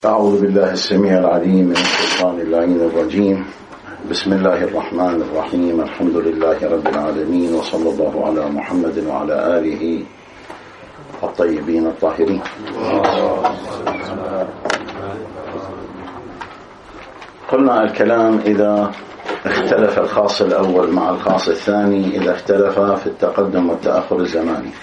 أعوذ بالله السميع العليم من الشيطان اللعين الرجيم. بسم الله الرحمن الرحيم. الحمد لله رب العالمين، وصلى الله على محمد وعلى آله الطيبين الطاهرين. قلنا الكلام إذا اختلف الخاص الأول مع الخاص الثاني، إذا اختلف في التقدم والتأخر الزماني،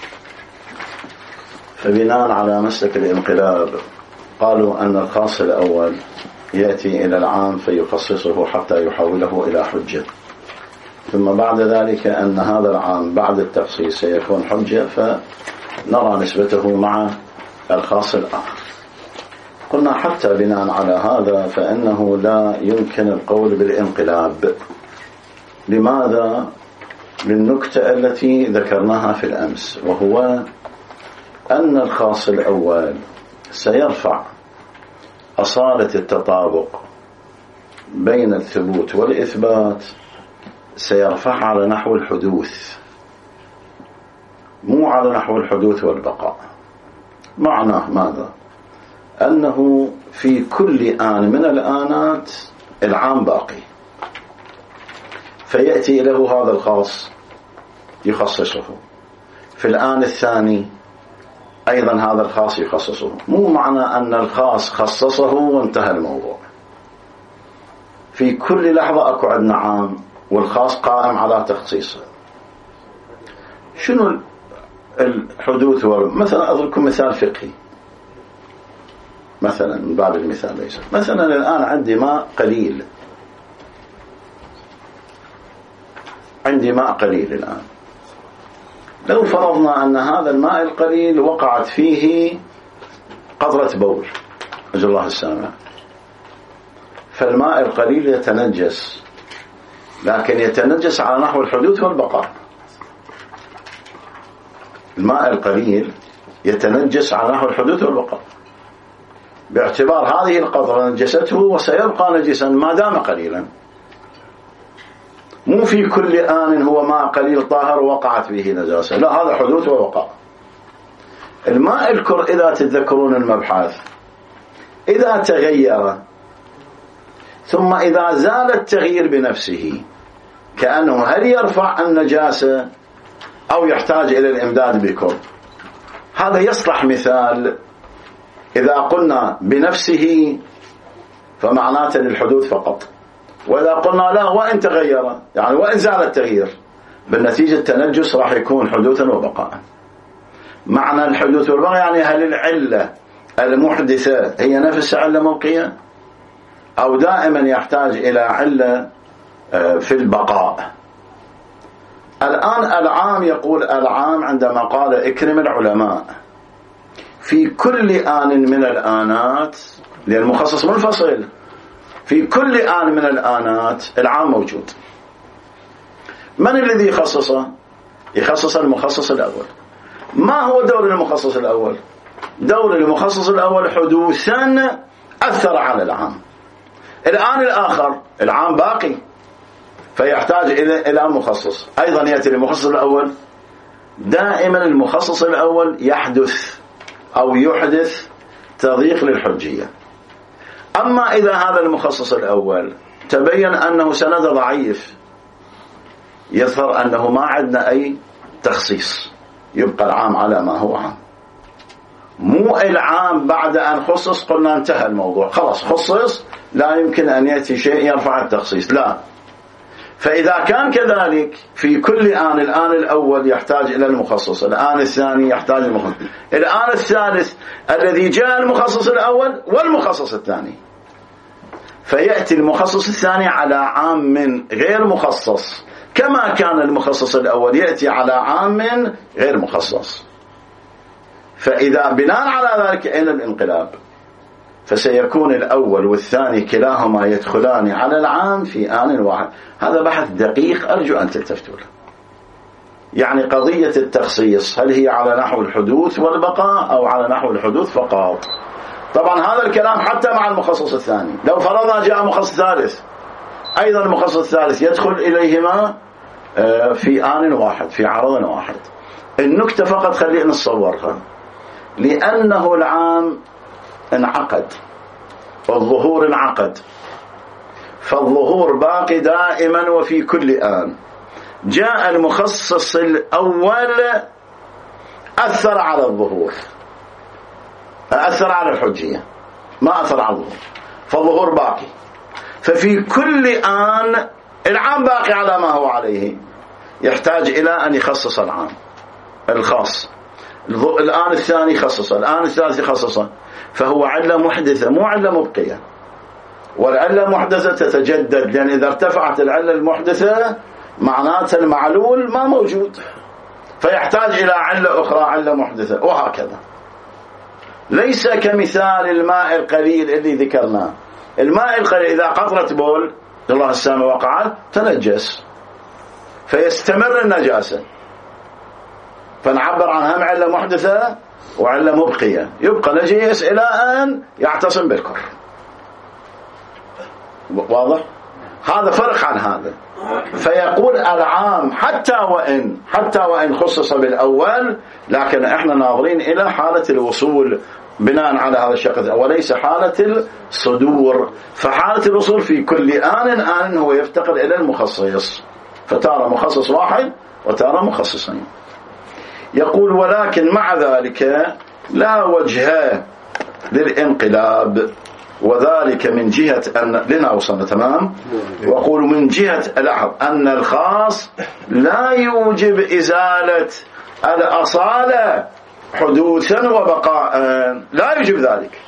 فبناء على مسلك الانقلاب قالوا أن الخاص الأول يأتي إلى العام فيخصصه حتى يحوله إلى حجة، ثم بعد ذلك أن هذا العام بعد التخصيص سيكون حجة، فنرى نسبته مع الخاص الآخر. قلنا حتى بناء على هذا فإنه لا يمكن القول بالانقلاب. لماذا؟ للنكتة التي ذكرناها في الأمس، وهو أن الخاص الأول سيرفع أصالة التطابق بين الثبوت والإثبات، سيرفع على نحو الحدوث، مو على نحو الحدوث والبقاء. معناه ماذا؟ أنه في كل آن من الآنات العام باقي، فيأتي له هذا الخاص يخصصه، في الآن الثاني أيضا هذا الخاص يخصصه. مو معنى أن الخاص خصصه وانتهى الموضوع، في كل لحظة أكو عندنا عام والخاص قائم على تخصيصه. شنو الحدوث؟ مثلا أضربكم مثال فقهي، مثلا من باب المثال ليس، مثلا الآن عندي ماء قليل، عندي ماء قليل الآن، لو فرضنا أن هذا الماء القليل وقعت فيه قطرة بول، أجل الله السامع، فالماء القليل يتنجس، لكن يتنجس على نحو الحدوث والبقاء. الماء القليل يتنجس على نحو الحدوث والبقاء، باعتبار هذه القطرة نجسته وسيبقى نجسا ما دام قليلا. مو في كل آن هو ماء قليل طاهر وقعت فيه نجاسة، لا، هذا حدوث ووقاء. الماء الكر إذا تتذكرون المبحث، إذا تغير ثم إذا زال التغيير بنفسه، كأنه هل يرفع النجاسة أو يحتاج إلى الإمداد بكر؟ هذا يصلح مثال إذا قلنا بنفسه فمعناته للحدوث فقط، وإذا قلنا لا وإن تغير، يعني وإن زال التغيير، بالنتيجة التنجس راح يكون حدوثا وبقاء. معنى الحدوث والبقاء يعني هل العلة المحدثة هي نفس علة موقية، أو دائما يحتاج إلى علة في البقاء. الآن العام، يقول العام عندما قال إكرم العلماء في كل آن من الآنات، لأن المخصص منفصل، في كل آن من الآنات العام موجود. من الذي يخصصه؟ يخصص المخصص الأول. ما هو دور المخصص الأول؟ دور المخصص الأول حدوثا أثر على العام. الآن الآخر العام باقي، فيحتاج إلى مخصص. أيضا يأتي المخصص الأول، دائما المخصص الأول يحدث أو يحدث تضييق للحجية. أما إذا هذا المخصص الأول تبين أنه سند ضعيف، يظهر أنه ما عندنا أي تخصيص، يبقى العام على ما هو عام. مو العام بعد أن خصص قلنا انتهى الموضوع، خلاص خصص لا يمكن أن يأتي شيء يرفع التخصيص، لا. فإذا كان كذلك في كل آن، الآن الأول يحتاج إلى المخصص، الآن الثاني يحتاج المخصص، الآن الثالث الذي جاء المخصص الأول والمخصص الثاني، فيأتي المخصص الثاني على عام غير مخصص، كما كان المخصص الأول يأتي على عام غير مخصص. فإذا بناء على ذلك أين الانقلاب؟ فسيكون الأول والثاني كلاهما يدخلان على العام في آن واحد. هذا بحث دقيق أرجو أن تلتفتوا له. يعني قضية التخصيص هل هي على نحو الحدوث والبقاء أو على نحو الحدوث فقط؟ طبعا هذا الكلام حتى مع المخصص الثاني، لو فرضنا جاء مخصص ثالث، أيضا المخصص الثالث يدخل إليهما في آن واحد، في عرض واحد. النكتة فقط خلينا نتصورها، لأنه العام انعقد الظهور انعقد، فالظهور باقي دائما وفي كل آن. جاء المخصص الأول أثر على الظهور، أثر على الحجية، ما أثر على الظهور، فالظهور باقي. ففي كل آن العام باقي على ما هو عليه، يحتاج إلى أن يخصص العام الخاص. الآن الثاني خصصه، الآن الثالث خصصه، فهو علة محدثة مو علة مبقية. والعلة المحدثة تتجدد، لأن إذا ارتفعت العلة المحدثة معناتها المعلول ما موجود، فيحتاج إلى علة أخرى، علة محدثة، وهكذا. ليس كمثال الماء القليل اللي ذكرناه. الماء القليل إذا قطرة بول الله السامع وقعت تنجس، فيستمر النجاسة، فنعبر عنها علة محدثة وعلة مبقية، يبقى نجيس إلى أن يعتصم بالكر. واضح؟ هذا فرق عن هذا. فيقول العام حتى وإن خصص بالأول، لكن احنا ناظرين إلى حالة الوصول بناء على هذا الشق، وليس حالة الصدور. فحالة الوصول في كل آن هو يفتقر إلى المخصص، فتارة مخصص واحد وتارة مخصصين. يقول ولكن مع ذلك لا وجه للانقلاب، وذلك من جهة أن لنا وصلنا تمام. وأقول من جهة لاحظ أن الخاص لا يوجب إزالة الأصالة حدوثا وبقاء، لا يوجب ذلك،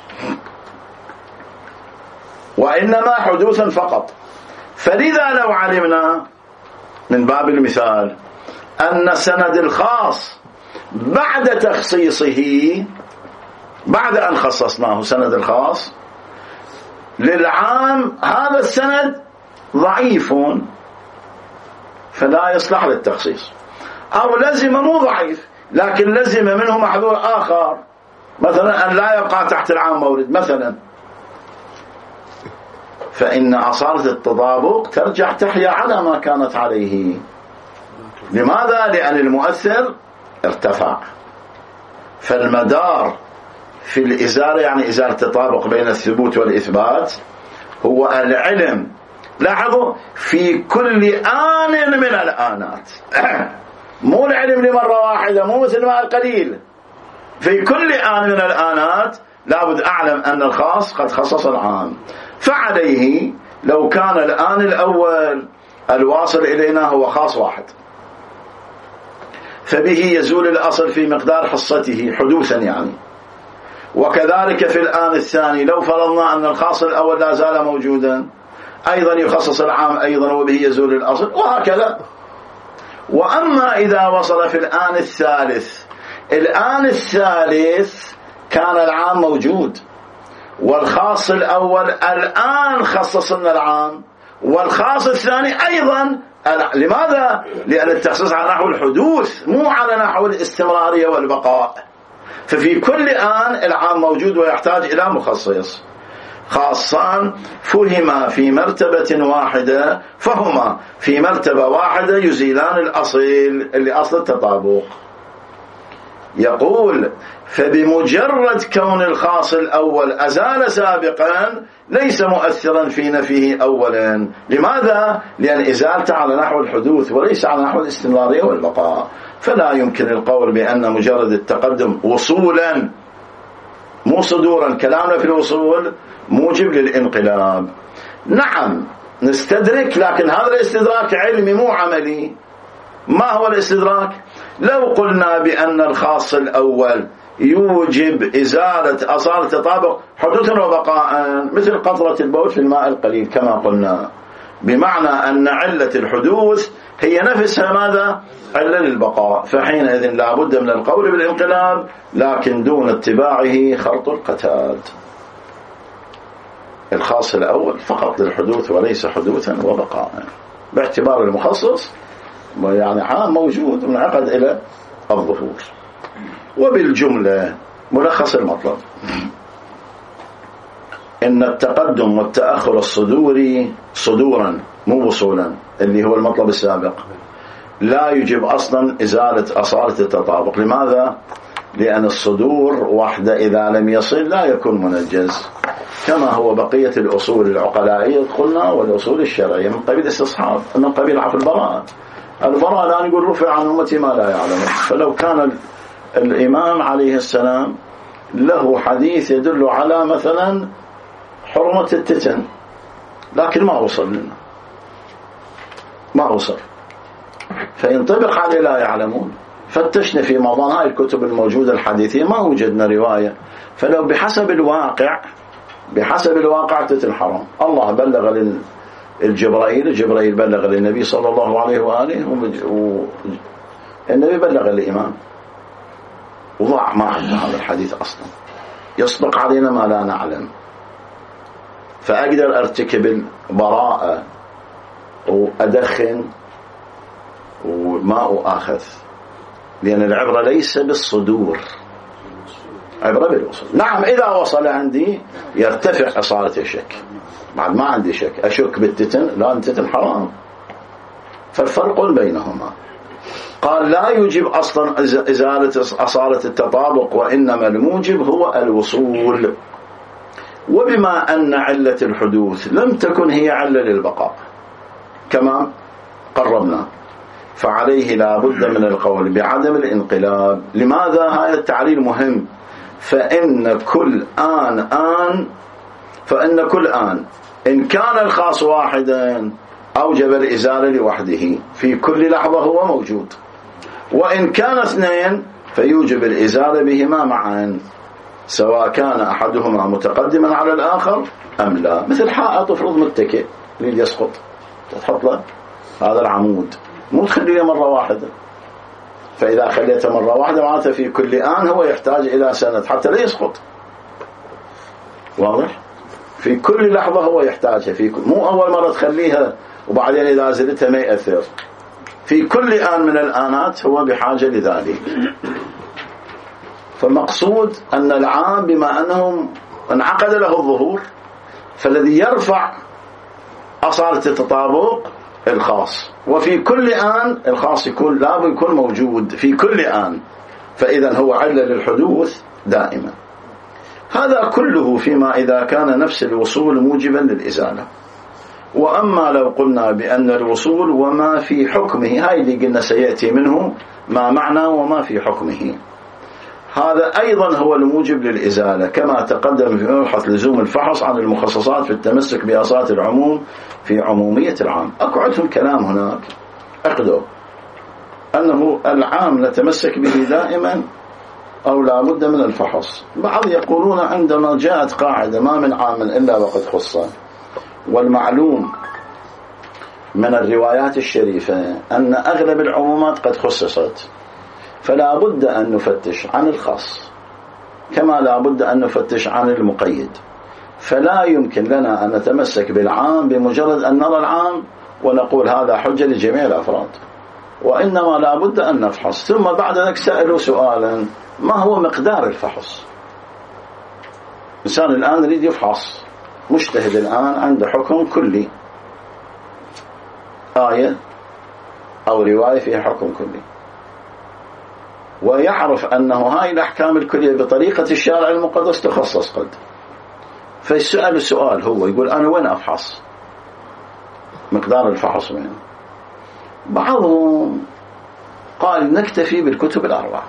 وإنما حدوثا فقط. فلذا لو علمنا من باب المثال أن سند الخاص بعد تخصيصه، بعد أن خصصناه سند الخاص للعام، هذا السند ضعيف فلا يصلح للتخصيص، أو لزم مو ضعيف لكن لزم منه محذور آخر، مثلا أن لا يبقى تحت العام مورد مثلا، فإن أصالة التطابق ترجع تحيا على ما كانت عليه. لماذا؟ لأن المؤثر ارتفع، فالمدار في الإزالة يعني إزالة التطابق بين الثبوت والإثبات هو العلم. لاحظوا في كل آن من الآنات، مو العلم لمرة واحدة، مو مثل ما القليل، في كل آن من الآنات لابد أعلم أن الخاص قد خصص العام. فعليه لو كان الآن الأول الواصل إلينا هو خاص واحد، فبه يزول الأصل في مقدار حصته حدوثا يعني. وكذلك في الآن الثاني لو فرضنا أن الخاص الأول لا زال موجودا، أيضا يخصص العام أيضا وبه يزول الأصل، وهكذا. وأما إذا وصل في الآن الثالث، الآن الثالث كان العام موجود والخاص الأول الآن خصصنا العام، والخاص الثاني أيضا. لماذا؟ لأن التخصيص على نحو الحدوث مو على نحو الاستمرارية والبقاء. ففي كل آن العام موجود ويحتاج إلى مخصص. خاصان فهما في مرتبة واحدة، فهما في مرتبة واحدة يزيلان الأصل اللي أصل التطابق. يقول فبمجرد كون الخاص الأول أزال سابقا ليس مؤثرا في نفيه أولا. لماذا؟ لأن إزالته على نحو الحدوث وليس على نحو الاستمرارية والبقاء، فلا يمكن القول بأن مجرد التقدم وصولا مو صدورا، كلامنا في الوصول موجب للانقلاب. نعم نستدرك، لكن هذا الاستدراك علمي مو عملي. ما هو الاستدراك؟ لو قلنا بأن الخاص الأول يوجب إزالة أصالة التطابق حدوثا وبقاء مثل قطرة البول في الماء القليل كما قلنا، بمعنى أن علة الحدوث هي نفسها ماذا؟ علة للبقاء، فحينئذ لا بد من القول بالانقلاب لكن دون اتباعه خرط القتاد. الخاص الأول فقط للحدوث وليس حدوثا وبقاء، باعتبار المخصص يعني عام موجود منعقد إلى الظهور. وبالجملة ملخص المطلب إن التقدم والتأخر الصدوري صدورا مو وصولا اللي هو المطلب السابق لا يجب أصلا إزالة أصالة التطابق. لماذا؟ لأن الصدور وحده إذا لم يصل لا يكون منجز، كما هو بقية الأصول العقلائية قلنا والأصول الشرعية من قبيل استصحاب، من قبيل عفو البراءة. البراءة الآن يقول رفع عن أمتي ما لا يعلم. فلو كان الإمام عليه السلام له حديث يدل على مثلا حرمة التتن لكن ما وصل لنا، ما وصل، فينطبق عليه لا يعلمون. فتشنا في معظم هاي الكتب الموجودة الحديثية ما وجدنا رواية. فلو بحسب الواقع تتن حرام. الله بلغ الجبرائيل بلغ للنبي صلى الله عليه وآله، والنبي بلغ الإمام، وضاع ما عندنا هذا الحديث أصلا، يصدق علينا ما لا نعلم. فأقدر أرتكب البراءة وأدخن وما أؤاخذ، لأن العبرة ليس بالصدور، عبرة بالوصول. نعم إذا وصل عندي يرتفع إصالة الشك، بعد ما عندي شك، أشك بالتتن، لا التتن حرام. فالفرق بينهما. قال لا يوجب أصلا إزالة أصالة التطابق، وإنما الموجب هو الوصول. وبما أن علة الحدوث لم تكن هي علة للبقاء كما قربنا، فعليه لا بد من القول بعدم الانقلاب. لماذا؟ هذا التعليل مهم. فإن كل آن إن كان الخاص واحدا أوجب الإزالة لوحده في كل لحظة هو موجود، وإن كان اثنين فيوجب الإزالة بهما معا، سواء كان أحدهما متقدما على الآخر أم لا. مثل حائط افرض متكئ يريد يسقط، تحط له هذا العمود، مو تخليه مرة واحدة. فإذا خليته مرة واحدة معناته في كل آن هو يحتاج إلى سند حتى لا يسقط. واضح؟ في كل لحظة هو يحتاجها، مو أول مرة تخليها وبعدين إذا زلتها ما يأثر. في كل آن من الآنات هو بحاجة لذلك. فالمقصود أن العام بما أنه انعقد له الظهور، فالذي يرفع أصالة التطابق الخاص، وفي كل آن الخاص يكون لابد يكون موجود في كل آن، فإذا هو علة للحدوث دائما. هذا كله فيما إذا كان نفس الوصول موجبا للإزالة. وأما لو قلنا بأن الوصول وما في حكمه، هاي اللي قلنا سيأتي منه ما معنى وما في حكمه، هذا أيضا هو الموجب للإزالة، كما تقدم في مبحث لزوم الفحص عن المخصصات في التمسك بأصالة العموم في عمومية العام. أكو عندهم كلام هناك أقدر أنه العام نتمسك به دائما أو لا بد من الفحص. بعض يقولون عندما جاءت قاعدة ما من عام إلا وقد خصه، والمعلوم من الروايات الشريفة أن أغلب العمومات قد خصصت، فلا بد أن نفتش عن الخاص كما لا بد أن نفتش عن المقيد. فلا يمكن لنا أن نتمسك بالعام بمجرد أن نرى العام ونقول هذا حجة لجميع الأفراد، وإنما لا بد أن نفحص. ثم بعد ذلك سألوا سؤالا: ما هو مقدار الفحص؟ إنسان الآن يريد يفحص، مجتهد الآن عنده حكم كلي، آية أو رواية فيها حكم كلي، ويعرف أنه هاي الأحكام الكلية بطريقة الشارع المقدس تخصص قد، فيسأل السؤال هو يقول أنا وين أفحص؟ مقدار الفحص وين؟ بعضهم قال نكتفي بالكتب الأربعة،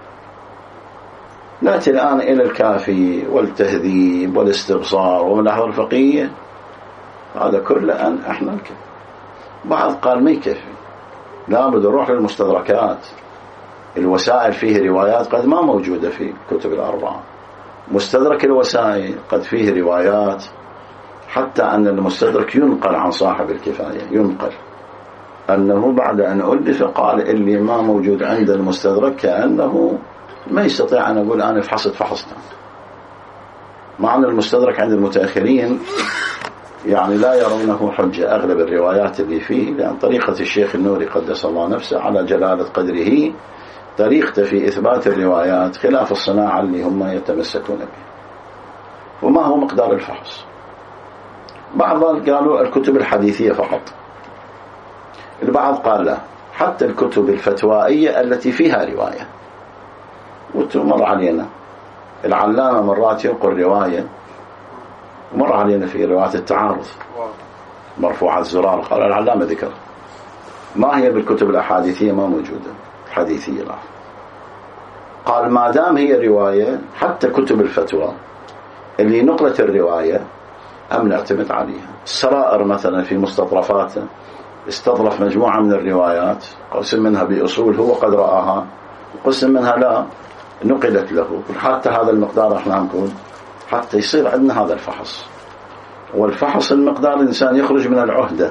نأتي الآن إلى الكافي والتهذيب والاستبصار والأحوال الفقهية، هذا كله أن إحنا الكتب. بعض قال ما يكفي، لابد نروح للمستدركات، الوسائل فيه روايات قد ما موجودة في الكتب الأربعة، مستدرك الوسائل قد فيه روايات حتى أن المستدرك ينقل عن صاحب الكفاية، ينقل أنه بعد أن ألف قال اللي ما موجود عند المستدرك كأنه ما يستطيع أن أقول أنا فحصنا. معنى المستدرك عند المتأخرين يعني لا يرونه حجة أغلب الروايات اللي فيه، لأن طريقة الشيخ النوري قدس الله نفسه على جلالة قدره طريقته في إثبات الروايات خلاف الصناعة اللي هم يتمسكون بها. وما هو مقدار الفحص؟ بعضهم قالوا الكتب الحديثية فقط، البعض قال لا، حتى الكتب الفتوائية التي فيها رواية. وتمر علينا العلامة مرات ينقل رواية مر علينا في رواية التعارض مرفوعة الزرار، قال العلامة ذكر ما هي بالكتب الأحاديثية ما موجودة حديثية لا. قال ما دام هي رواية حتى كتب الفتوى اللي نقلت الرواية أم نعتمد عليها. السرائر مثلا في مستطرفاته استظرف مجموعة من الروايات، قسم منها بأصول هو قد رآها وقسم منها لا نقلت له، حتى هذا المقدار احنا نقول حتى يصير عندنا هذا الفحص. والفحص المقدار الإنسان يخرج من العهدة،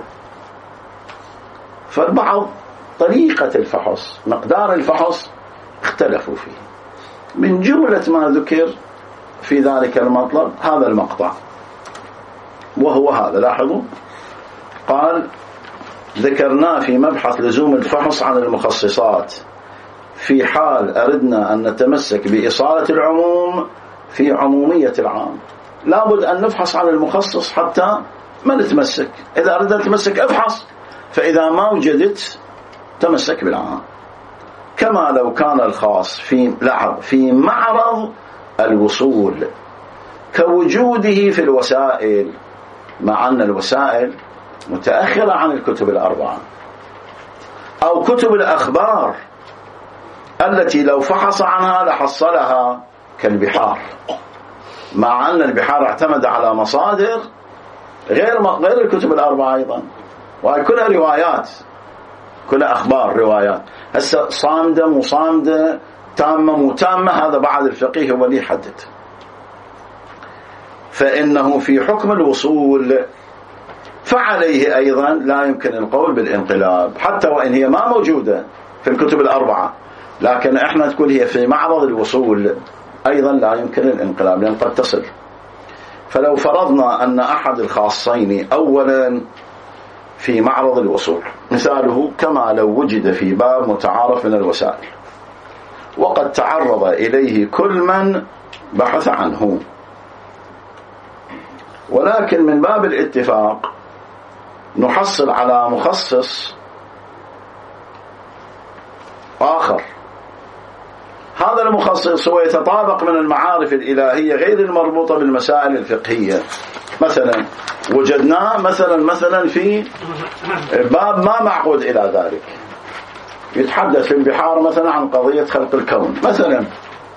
فالبعض طريقة الفحص مقدار الفحص اختلفوا فيه. من جملة ما ذكر في ذلك المطلب هذا المقطع، وهو هذا لاحظوا قال ذكرناه في مبحث لزوم الفحص عن المخصصات في حال أردنا أن نتمسك بإصالة العموم في عمومية العام. لابد أن نفحص عن المخصص حتى ما نتمسك. إذا أردنا نتمسك افحص، فإذا ما وجدت تمسك بالعام. كما لو كان الخاص في معرض الوصول كوجوده في الوسائل، مع أن الوسائل متأخرة عن الكتب الأربعة، أو كتب الأخبار التي لو فحص عنها لحصلها كالبحار، مع أن البحار اعتمد على مصادر غير الكتب الأربعة أيضا، وهي كلها روايات كلها أخبار روايات. هسه صامدة مصامدة تامة متامة هذا بعد الفقيه هو اللي يحدد. فإنه في حكم الوصول فعليه أيضا لا يمكن القول بالانقلاب، حتى وإن هي ما موجودة في الكتب الأربعة، لكن احنا تقول هي في معرض الوصول أيضا لا يمكن الانقلاب لأن قد تصل. فلو فرضنا أن أحد الخاصين أولا في معرض الوصول، مثاله كما لو وجد في باب متعارف من الوسائل وقد تعرض إليه كل من بحث عنه، ولكن من باب الاتفاق نحصل على مخصص آخر، هذا المخصص هو يتطابق من المعارف الإلهية غير المربوطة بالمسائل الفقهية. مثلا وجدناه مثلا في باب ما معقود إلى ذلك، يتحدث في البحار مثلا عن قضية خلق الكون، مثلا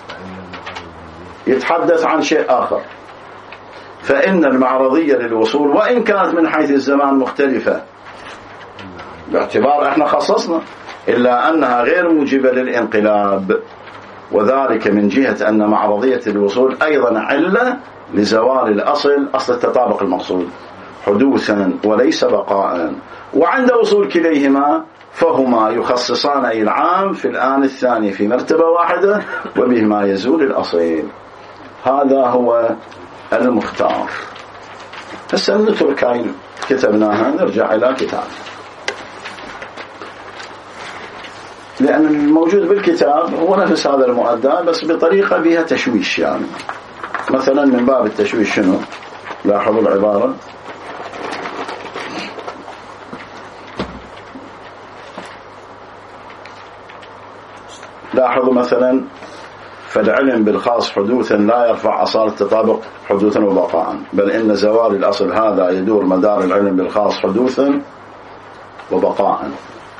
يتحدث عن شيء آخر، فإن المعرضية للوصول وإن كانت من حيث الزمان مختلفة باعتبار احنا خصصنا، إلا أنها غير موجبة للانقلاب، وذلك من جهة أن معرضية الوصول أيضا علة لزوال الأصل، أصل التطابق المقصود حدوثا وليس بقاء. وعند وصول كليهما فهما يخصصان أي العام في الآن الثاني في مرتبة واحدة وبهما يزول الأصل. هذا هو المختار. هسه نترك هاي كتبناها نرجع إلى كتاب، لأن الموجود بالكتاب هو نفس هذا المؤدى بس بطريقة بها تشويش. يعني مثلا من باب التشويش شنو؟ لاحظوا العبارة، لاحظوا مثلا فالعلم بالخاص حدوثا لا يرفع أصالة التطابق حدوثا وبقاء، بل إن زوال الأصل هذا يدور مدار العلم بالخاص حدوثا وبقاء.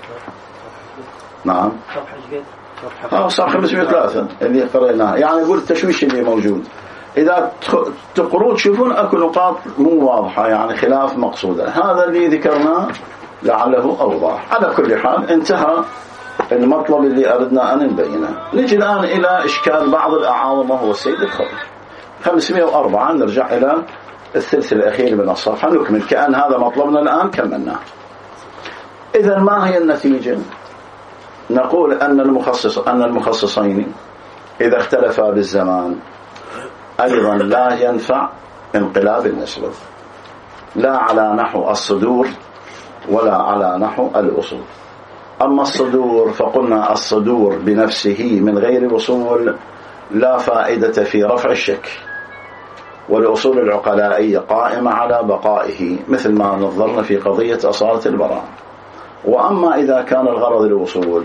نعم صار 503 اللي قرأناه. يعني يقول التشويش اللي موجود إذا تقروا تشوفون أكو نقاط مو واضحة، يعني خلاف مقصودة. هذا اللي ذكرناه لعله أوضح. على كل حال انتهى المطلب اللي أردنا أن نبينه. نجي الآن إلى إشكال بعض الأعاظم وهو السيد الخوي. 504 نرجع إلى الثلث الأخير من الصفحة نكمل كأن هذا مطلبنا الآن كملناه. إذن ما هي النتيجة؟ نقول أن المخصصين إذا اختلفا بالزمان أيضا لا ينفع انقلاب النسبة، لا على نحو الصدور ولا على نحو الأصول. أما الصدور فقلنا الصدور بنفسه من غير وصول لا فائدة في رفع الشك، والأصول العقلائية قائمة على بقائه مثل ما نظرنا في قضية أصالة البراءة. وأما إذا كان الغرض الوصول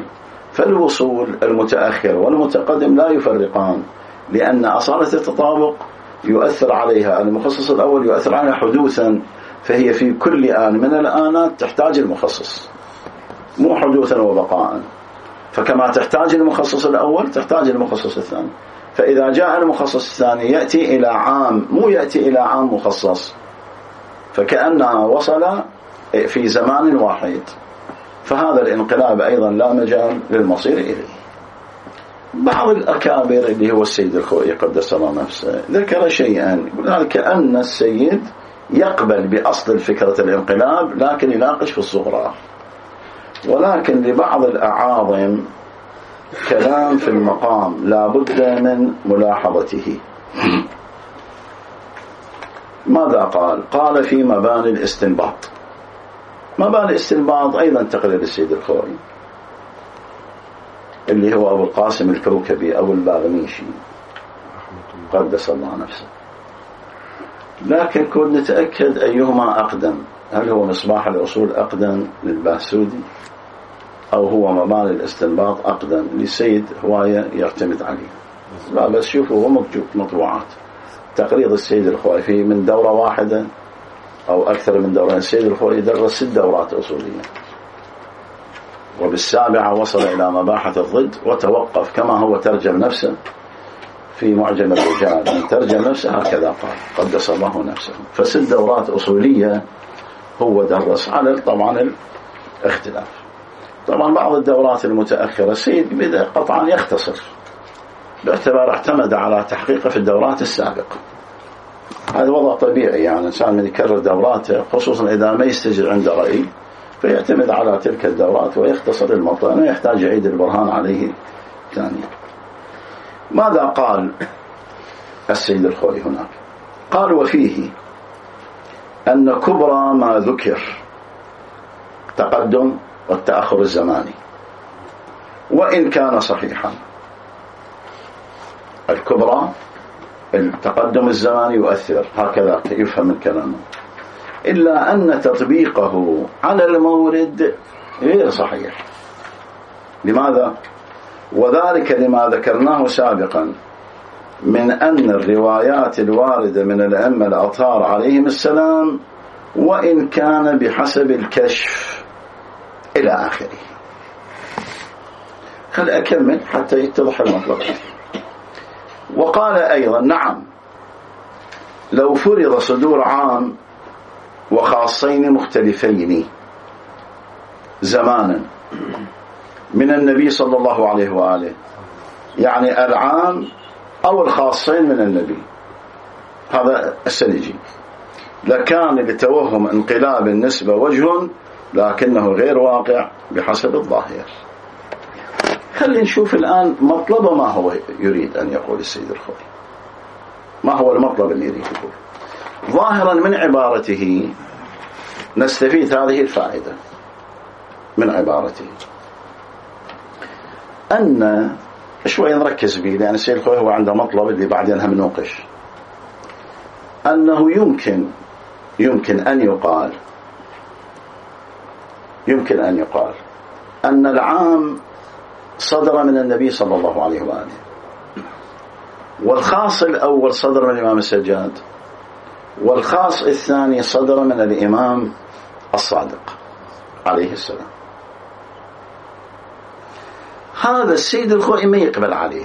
فالوصول المتأخر والمتقدم لا يفرقان، لأن أصالة التطابق يؤثر عليها المخصص الأول يؤثر عليها حدوثا، فهي في كل آن من الآنات تحتاج المخصص، مو حدوثا وبقاء. فكما تحتاج المخصص الأول تحتاج المخصص الثاني. فإذا جاء المخصص الثاني يأتي إلى عام، مو يأتي إلى عام مخصص، فكأنها وصل في زمان واحد. فهذا الانقلاب أيضا لا مجال للمصير إليه. بعض الأكابر اللي هو السيد الخوئي قدس الله نفسه ذكر شيئا، يقول كأن السيد يقبل بأصل فكرة الانقلاب لكن يناقش في الصغرى، ولكن لبعض الأعاظم كلام في المقام لا بد من ملاحظته. ماذا قال؟ قال في مباني الاستنباط. مباني الاستنباط أيضا تقرير السيد الخوئي اللي هو أبو القاسم الكوكبي أو الباغنيشي قدس الله نفسه. لكن كنا نتأكد أيهما أقدم، هل هو مصباح الأصول أقدم للباسودي أو هو مباني الاستنباط أقدم للسيد هواية يعتمد عليه. لا بس شوفوا هو مطبوعات تقرير السيد الخوئي في من دورة واحدة أو أكثر من دورة. السيد الخوئي درس 6 دورات أصولية، وبالسابعة وصل إلى مباحث الضد وتوقف كما هو ترجم نفسه في معجم الرجال، من ترجم نفسه هكذا قال قدس الله نفسه. ف6 دورات أصولية هو درس على طبعا الاختلاف. طبعا بعض الدورات المتأخرة السيد بدأ قطعا يختصر باعتبار اعتمد على تحقيقه في الدورات السابقة. هذا وضع طبيعي، يعني الإنسان من يكرر دوراته خصوصا إذا ما يستجر عند رأي فيعتمد على تلك الدورات ويختصر المطلب، لا يحتاج يعيد البرهان عليه ثانيا. ماذا قال السيد الخوئي هناك؟ قال وفيه أن كبرى ما ذكر تقدم والتأخر الزماني وإن كان صحيحا. الكبرى التقدم الزماني يؤثر، هكذا يفهم الكلام، إلا أن تطبيقه على المورد غير صحيح. لماذا؟ وذلك لما ذكرناه سابقا من أن الروايات الواردة من الأئمة الأطهار عليهم السلام وإن كان بحسب الكشف إلى آخره. خل أكمل حتى يتضح المطلب. وقال أيضا نعم لو فرض صدور عام وخاصين مختلفين زمانا من النبي صلى الله عليه وآله، يعني العام أو الخاصين من النبي، هذا السنجي، لكان لتوهم انقلاب النسبة وجه لكنه غير واقع بحسب الظاهر. خلينا نشوف الآن مطلب ما هو يريد أن يقول السيد الخوئي، ما هو المطلب اللي يريد يقول. ظاهرا من عبارته نستفيد هذه الفائدة من عبارته، أن شوي نركز به لأن السيد الخوئي هو عنده مطلب اللي بعدين هم نوقش، أنه يمكن أن يقال أن العام صدر من النبي صلى الله عليه وآله، والخاص الأول صدر من الإمام السجاد، والخاص الثاني صدر من الإمام الصادق عليه السلام. هذا السيد الخوئي ما يقبل عليه.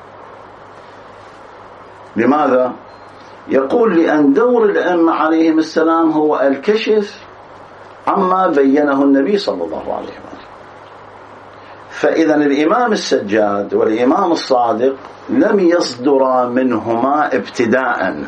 لماذا؟ يقول لأن دور الأئمة عليهم السلام هو الكشف عما بينه النبي صلى الله عليه وآله. فإذا الإمام السجاد والإمام الصادق لم يصدر منهما ابتداء،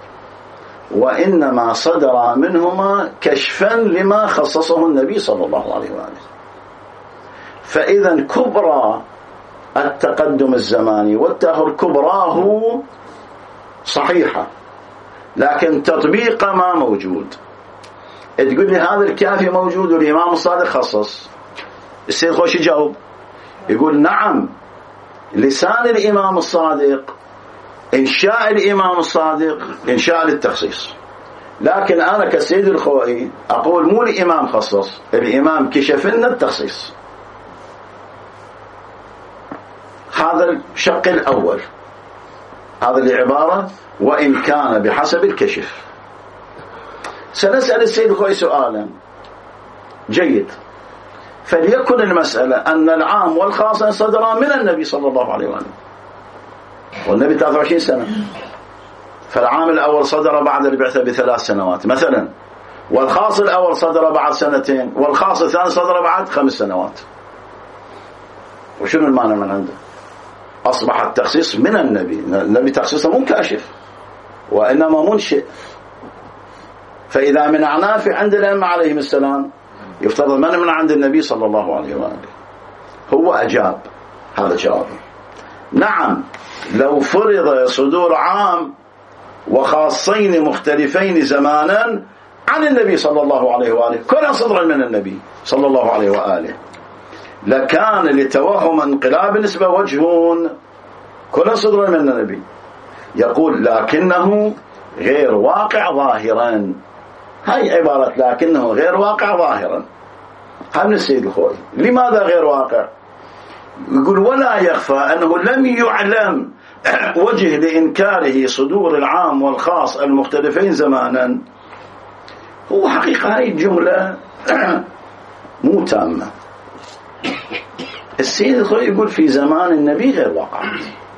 وإنما صدر منهما كشفا لما خصصه النبي صلى الله عليه وآله. فإذا كبرى التقدم الزماني والتأخر كبراه صحيحة، لكن تطبيق ما موجود. تقول لي هذا الكافي موجود والإمام الصادق خصص، السيد خوش يجاوب يقول نعم لسان الإمام الصادق إنشاء الإمام الصادق إنشاء للتخصيص، لكن أنا كسيد الخوئي أقول مو الإمام خصص، الإمام كشف لنا التخصيص. هذا الشق الأول، هذا العبارة وإن كان بحسب الكشف. سنسأل السيد الخوئي سؤالا جيد. فليكن المسألة أن العام والخاص صدرا من النبي صلى الله عليه وآله، والنبي 23 سنة، فالعام الأول صدر بعد البعثة ب3 سنوات مثلا، والخاص الأول صدر بعد 2 سنين، والخاص الثاني صدر بعد 5 سنوات. وشنو المعنى من عنده؟ أصبح التخصيص من النبي تخصيصه مو كاشف وإنما منشئ. فإذا من أعناف عند الأئمة عليهم السلام يفترض من عند النبي صلى الله عليه وآله. هو أجاب هذا جواب. نعم لو فرض صدور عام وخاصين مختلفين زمانا عن النبي صلى الله عليه وآله كل صدرا من النبي صلى الله عليه وآله لكان لتوهم انقلاب النسبة وجه، كل صدرا من النبي. يقول لكنه غير واقع ظاهرا. هاي عبارة لكنه غير واقع ظاهرا. هذا من السيد الخوئي. لماذا غير واقع؟ يقول ولا يخفى أنه لم يعلم وجه لإنكاره صدور العام والخاص المختلفين زمانا. هو حقيقة هاي الجملة مو تامة. السيد الخوئي يقول في زمان النبي غير واقعات.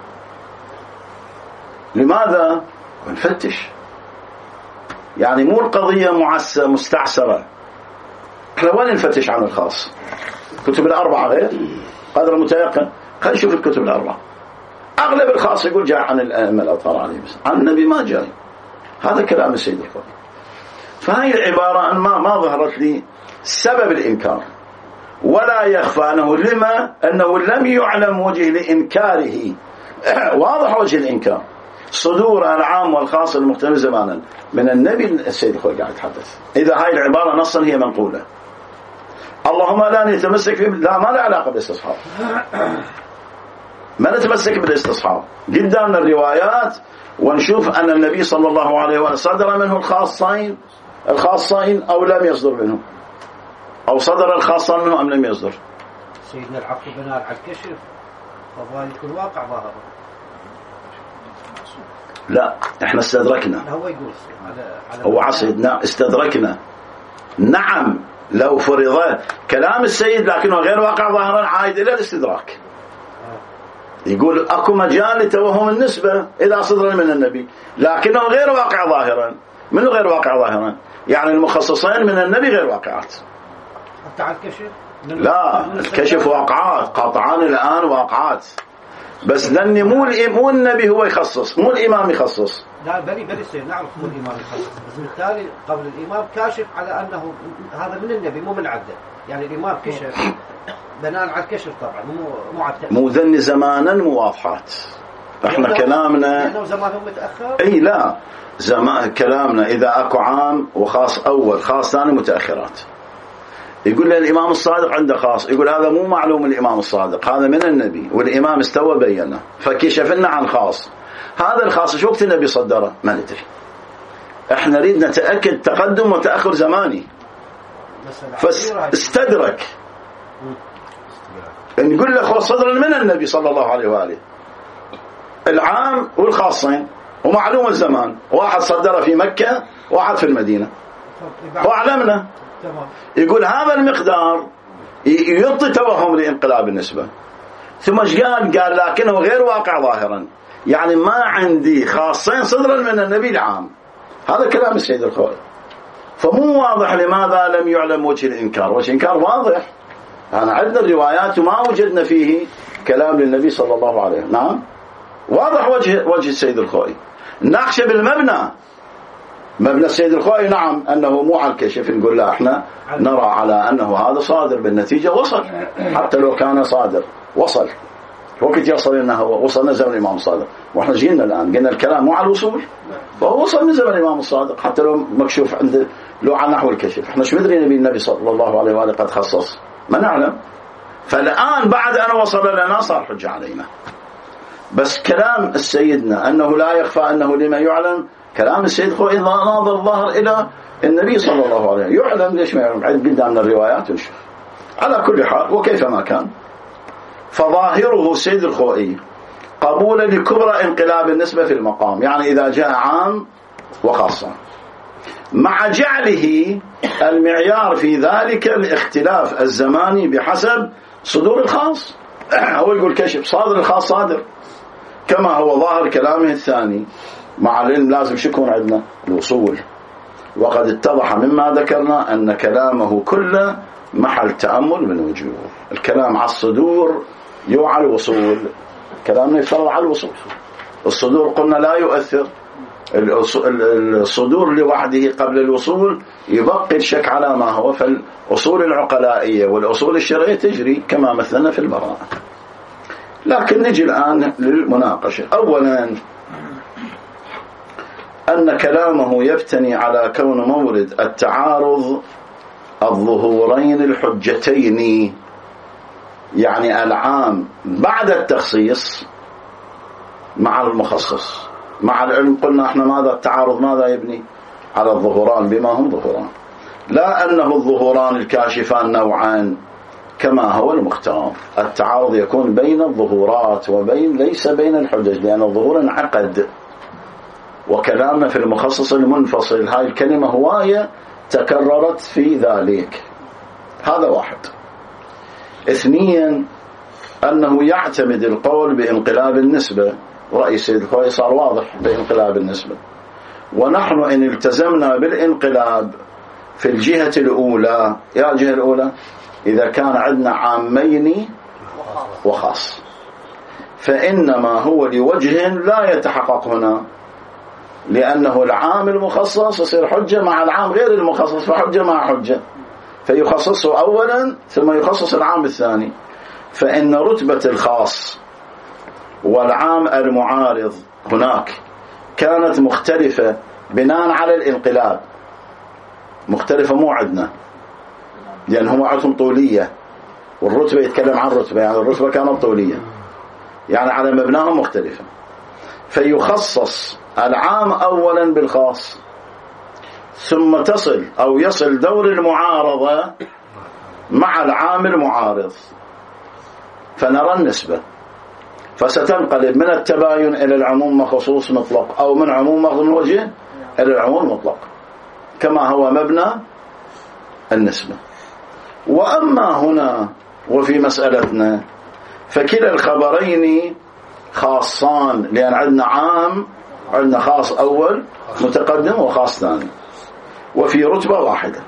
لماذا؟ نفتش. يعني مو القضية مستعسرة. احنا وين نفتش عن الخاص؟ الكتب الأربعة غير قدر متيقن. خلينا نشوف الكتب الأربعة. أغلب الخاص يقول جاء عن الأئمة الأطهار عليهم السلام، عن النبي ما جاء. هذا كلام السيد الخوئي. فهي العبارة ما ظهرت لي سبب الإنكار. ولا يخفى أنه لم يعلم وجه لإنكاره. واضح وجه الإنكار صدور العام والخاص المختلف زمانا من النبي. السيد الخوئي قاعد يتحدث. إذا هاي العبارة نصا هي منقولة اللهم لا نتمسك فيه، لا ما له علاقة بالاستصحاب. ما نتمسك بالاستصحاب. قدامنا الروايات ونشوف أن النبي صلى الله عليه وسلم صدر منه الخاصين أو لم يصدر منه، أو صدر الخاصين منه أم لم يصدر. سيدنا العقل بناء على الكشف فذلك الواقع ظاهر. لا احنا استدركنا. هو يقول هو عصيدنا استدركنا. نعم لو فرض كلام السيد لكنه غير واقع ظاهرا عائد إلى الاستدراك. يقول أكو مجال لتوهم النسبة إذا صدر من النبي لكنه غير واقع ظاهرا. منه غير واقع ظاهرا؟ يعني المخصصين من النبي غير واقعات. حتى على الكشف؟ لا الكشف واقعات قطعان الآن واقعات، بس لأن مو النبي هو يخصص، مو الإمام يخصص. لا بلي سير نعرف مو الإمام يخصص، بس بالتالي قبل الإمام كاشف على أنه هذا من النبي مو من عبده. يعني الإمام كشف بناء على الكشف طبعا مو على التأكيد. مو ذن زمانا مو واضحات. احنا كلامنا زمانهم متأخر. اي لا زمان كلامنا إذا أكو عام وخاص أول خاص ثاني متأخرات. يقول له الإمام الصادق عنده خاص، يقول هذا مو معلوم الإمام الصادق، هذا من النبي والإمام استوى بينه فكشف لنا عن خاص. هذا الخاص شو وقت النبي صدره ما ندري. احنا نريد نتأكد تقدم وتأخر زماني. فاستدرك نقول له خاص صدر من النبي صلى الله عليه وآله العام والخاصين ومعلوم الزمان، واحد صدره في مكة واحد في المدينة وأعلمنا. يقول هذا المقدار يعطي توهم لانقلاب النسبة. ثم قال لكنه غير واقع ظاهرا، يعني ما عندي خاصين صدرا من النبي العام. هذا كلام السيد الخوئي. فمو واضح لماذا لم يعلم وجه الإنكار. وجه الإنكار واضح، أنا عندنا الروايات وما وجدنا فيه كلام للنبي صلى الله عليه وسلم. نعم واضح وجه السيد الخوئي. ناقش بالمبنى مبنى السيد الخوئي نعم أنه مو على الكشف، نقول لا احنا نرى على أنه هذا صادر بالنتيجة وصل، حتى لو كان صادر وصل وقت يصل انه وصل من زمن الامام الصادق. واحنا جينا الان قلنا الكلام مو على الوصول، فهو وصل من زمن الامام الصادق حتى لو مكشوف عنده لو على نحو الكشف. احنا شو مدري النبي صلى الله عليه واله قد خصص، ما نعلم. فالان بعد ان وصل لنا صار حجه علينا. بس كلام السيدنا انه لا يخفى انه لما يعلم، كلام السيد خوئي ناظر الظاهر الى النبي صلى الله عليه وسلم. يعلم ليش ما يعلم؟ قدامنا الروايات ونشوف. على كل حال وكيف ما كان، فظاهره السيد الخوئي قبولا لكبرى انقلاب النسبة في المقام، يعني إذا جاء عام وخاصة، مع جعله المعيار في ذلك الاختلاف الزماني بحسب صدور الخاص. هو يقول كشف صادر الخاص صادر كما هو ظاهر كلامه الثاني، مع العلم لازم شكون عندنا الوصول، وقد اتضح مما ذكرنا أن كلامه كله محل تأمل من وجوه. الكلام على الصدور يوعى الوصول، كلامنا يفرض على الوصول. الصدور قلنا لا يؤثر، الصدور لوحده قبل الوصول يبقي الشك على ما هو، فالأصول العقلائية والأصول الشرعية تجري كما مثلنا في البراءة. لكن نجي الآن للمناقشة. أولا أن كلامه يبتني على كون مورد التعارض الظهورين الحجتين، يعني العام بعد التخصيص مع المخصص. مع العلم قلنا احنا ماذا التعارض ماذا يبني على الظهوران بما هم ظهوران، لا أنه الظهوران الكاشفان نوعان كما هو المختار. التعارض يكون بين الظهورات وبين ليس بين الحجج، لأن الظهور انعقد، وكلامنا في المخصص المنفصل هاي الكلمة هواية تكررت في ذلك. هذا واحد. اثنيا أنه يعتمد القول بانقلاب النسبة، رأي سيد الخوي صار واضح بانقلاب النسبة، ونحن إن التزمنا بالانقلاب في الجهة الأولى، يا الجهة الأولى إذا كان عندنا عامين وخاص، فإنما هو لوجه لا يتحقق هنا، لأنه العام المخصص يصير حجة مع العام غير المخصص، فحجة مع حجة، فيخصصه أولا ثم يخصص العام الثاني. فإن رتبة الخاص والعام المعارض هناك كانت مختلفة بناء على الانقلاب، مختلفة مو عندنا، لأن هم عندهم طولية، والرتبة يتكلم عن رتبة، يعني الرتبة كانت طولية، يعني على مبناهم مختلفة، فيخصص العام أولا بالخاص، ثم تصل أو يصل دور المعارضة مع العام المعارض، فنرى النسبة، فستنقلب من التباين إلى العموم مخصوص مطلق، أو من عموم مخصوص وجه إلى العموم مطلق، كما هو مبنى النسبة. وأما هنا وفي مسألتنا فكلا الخبرين خاصان، لأن عندنا عام، عندنا خاص أول متقدم وخاص ثاني، وفي رتبة واحدة،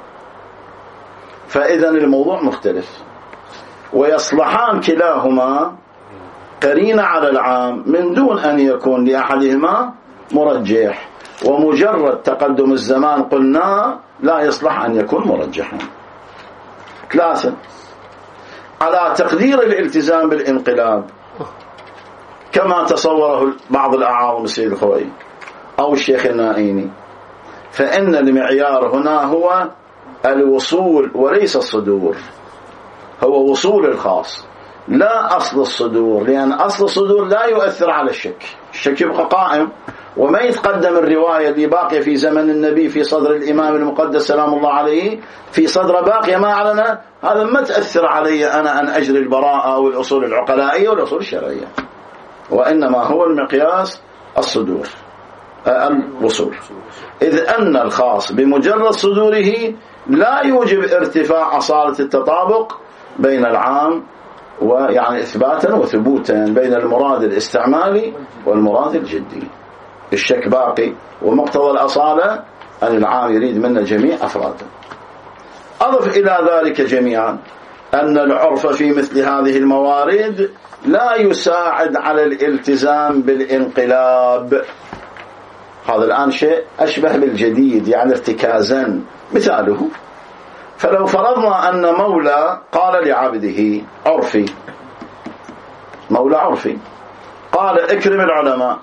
فإذا الموضوع مختلف، ويصلحان كلاهما قرينة على العام من دون أن يكون لأحدهما مرجح، ومجرد تقدم الزمان قلنا لا يصلح أن يكون مرجحا. ثلاثة، على تقدير الالتزام بالانقلاب كما تصوره بعض الأعاظم السيد الخوئي أو الشيخ النائيني، فإن المعيار هنا هو الوصول وليس الصدور، هو وصول الخاص لا أصل الصدور، لأن أصل الصدور لا يؤثر على الشك، الشك يبقى قائم، وما يتقدم الرواية اللي باقية في زمن النبي في صدر الإمام المقدس سلام الله عليه في صدر باقية ما أعلن، هذا ما تأثر علي أنا أن أجري البراءة والأصول العقلائية والأصول الشرعية، وإنما هو المقياس الصدور الوصول، إذ أن الخاص بمجرد صدوره لا يوجب ارتفاع أصالة التطابق بين العام، ويعني إثباتا وثبوتا بين المراد الاستعمالي والمراد الجدي. الشك باقي، ومقتضى الأصالة أن العام يريد منا جميع أفراده. أضف إلى ذلك جميعا أن العرف في مثل هذه الموارد لا يساعد على الالتزام بالانقلاب. هذا الآن شيء أشبه بالجديد، يعني ارتكازا. مثاله، فلو فرضنا أن مولى قال لعبده عرفي، مولى عرفي قال اكرم العلماء،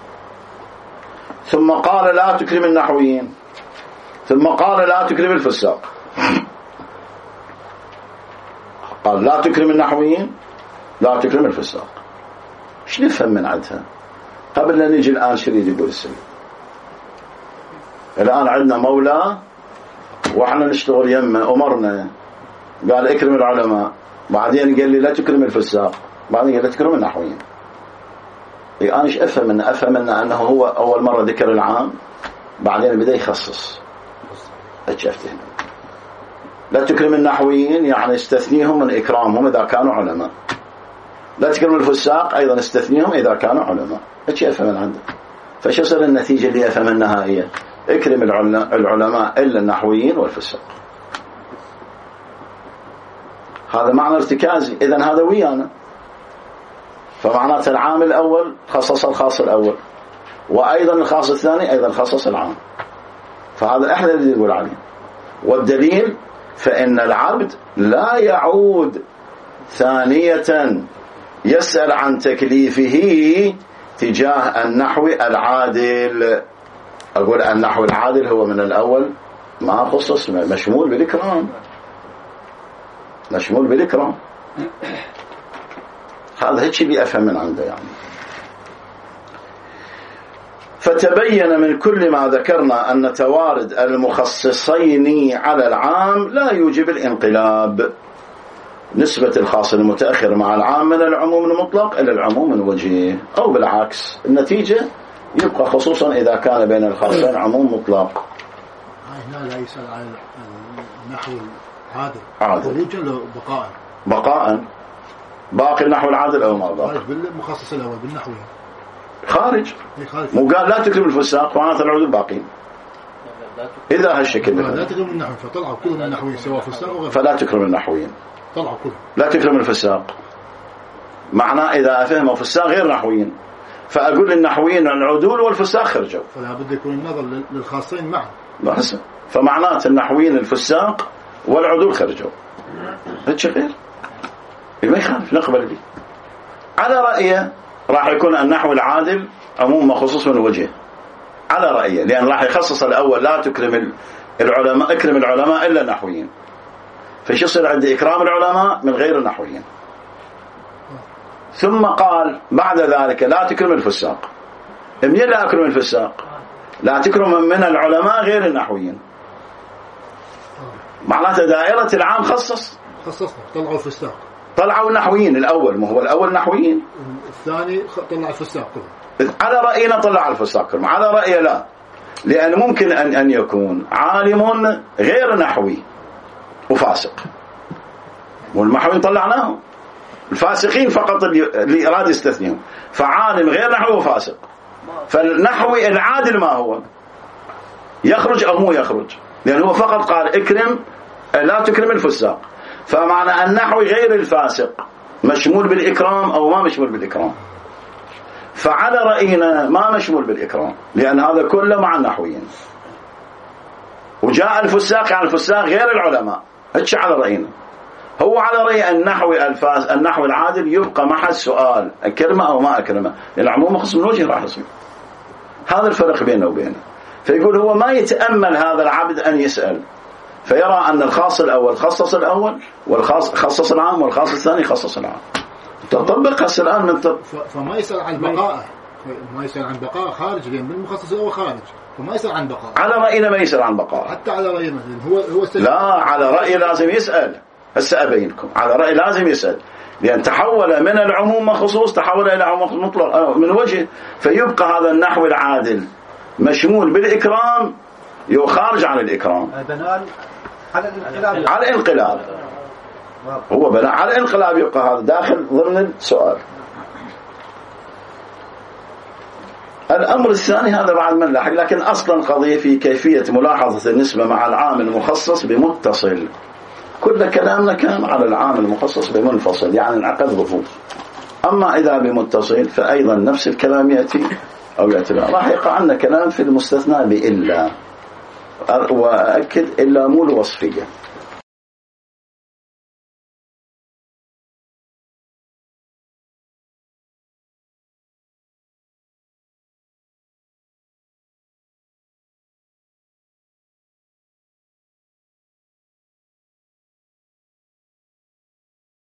ثم قال لا تكرم النحويين، ثم قال لا تكرم الفساق، قال لا تكرم النحويين لا تكرم الفساق، ايش نفهم من عدها؟ قبل أن نجي الآن شريد يقول السلام، الآن عندنا مولى وإحنا نشتغل يمه، أمرنا قال اكرم العلماء، بعدين قال لي لا تكرم الفساق، بعدين قال لا تكرم النحويين. أنا إيش أفهم منه أنه هو أول مرة ذكر العام بعدين بدأ يخصص. إيش أفتهم؟ لا تكرم النحويين يعني استثنيهم من إكرامهم إذا كانوا علماء، لا تكرم الفساق أيضا استثنيهم إذا كانوا علماء. إيش أفهم من عنده؟ فش يصير النتيجة اللي أفهم النهائية؟ اكرم العلماء إلا النحويين والفساق. هذا معنى ارتكازي. إذن هذا ويانا، فمعناته العام الأول خصص الخاص الأول، وأيضا الخاص الثاني أيضا خصص العام. فهذا إحنا اللي نقول عليه. والدليل فإن العبد لا يعود ثانية يسأل عن تكليفه تجاه النحو العادل. أقول النحو العادل هو من الأول ما خصص، مشمول بالإكرام، مشمول بالإكرام. هذا هيك بيفهم من عنده يعني. فتبين من كل ما ذكرنا أن توارد المخصصين على العام لا يوجب الانقلاب، نسبة الخاص المتأخر مع العام من العموم المطلق إلى العموم من وجهه، أو بالعكس النتيجة يبقى خصوصا إذا كان بين الخاصين عموم مطلق. هنا لا يسأل عن النحو العادل خروجا لو بقاء باقي النحو العادل أو ما باقي بالمخصص الأول بالنحو خارج. مو قال لا تكرم الفساق معناته العود الباقين. إذا هالشكل لا تكرم النحو فطلعوا كلهم النحويين سواء فساق وغير، فلا تكرم النحويين، طلعوا كلهم. لا تكرم الفساق معناه إذا فهموا فساق غير نحويين، فأقول للنحويين العدول والفساق خرجوا، فلا بد يكون النظر للخاصين معا. بس فمعنات النحويين الفساق والعدول خرجوا. هيك غير ما يخالف نقبل به. على رأيه راح يكون النحو العادل عموم مخصوص من وجه، على رأيه، لأن راح يخصص الأول لا تكرم العلماء، اكرم العلماء إلا النحويين، فيش يصير عندي إكرام العلماء من غير النحويين. ثم قال بعد ذلك لا تكرم الفساق. منين لا أكرم الفساق؟ لا تكرم من العلماء غير النحويين. معناته دائرة العام خصصنا طلعوا الفساق، طلعوا النحويين الأول، ما هو الأول نحويين، الثاني طلع الفساق. على رأينا طلع الفساق، على رأي لا، لأن ممكن أن يكون عالم غير نحوي وفاسق، والنحويين طلعناهم، الفاسقين فقط اللي إراد يستثنيهم، فعالم غير نحوي وفاسق. فالنحوي العادل ما هو؟ يخرج أو مو يخرج؟ لأنه هو فقط قال اكرم لا تكرم الفساق، فمعنى النحوي غير الفاسق مشمول بالإكرام أو ما مشمول بالإكرام؟ فعلى رأينا ما مشمول بالإكرام، لأن هذا كله مع النحويين. وجاء الفساق يعني الفساق غير العلماء، هيك على رأينا. هو على رأي النحو العادل يبقى محل سؤال أكرمه أو ما أكرمه، العموم خص من وجه راح يصير. هذا الفرق بينه وبينه. فيقول هو ما يتأمل هذا العبد أن يسأل، فيرى أن الخاص الأول خصص الأول، والخاص خصص العام، والخاص الثاني خصص العام. تطبق هسه الآن من فما يسأل عن بقاء، ما يسأل عن بقاء خارج، لأن بالمخصص هو خارج، فما يسأل عن بقاء. على رأينا ما يسأل عن بقاء، حتى على رأينا هو لا، على رأي لازم يسأل. هسه أبينكم على رأي لازم يسأل، لأن تحول من العموم مخصوص تحول إلى عموم مطلق من وجه، فيبقى هذا النحو العادل مشمول بالإكرام يخارج عن الإكرام على الانقلاب. هو بناء على الانقلاب يبقى هذا داخل ضمن السؤال. الأمر الثاني هذا بعد من لاحق، لكن أصلا قضية في كيفية ملاحظة النسبة مع العام المخصص بمتصل. كل كلامنا كان على العام المخصص بمنفصل، يعني انعقد ظفوف. أما إذا بمتصل فأيضا نفس الكلام يأتي أو يأتي لا. راح يقع عنا كلام في المستثنى بإلا، وأكد إلا مو الوصفية،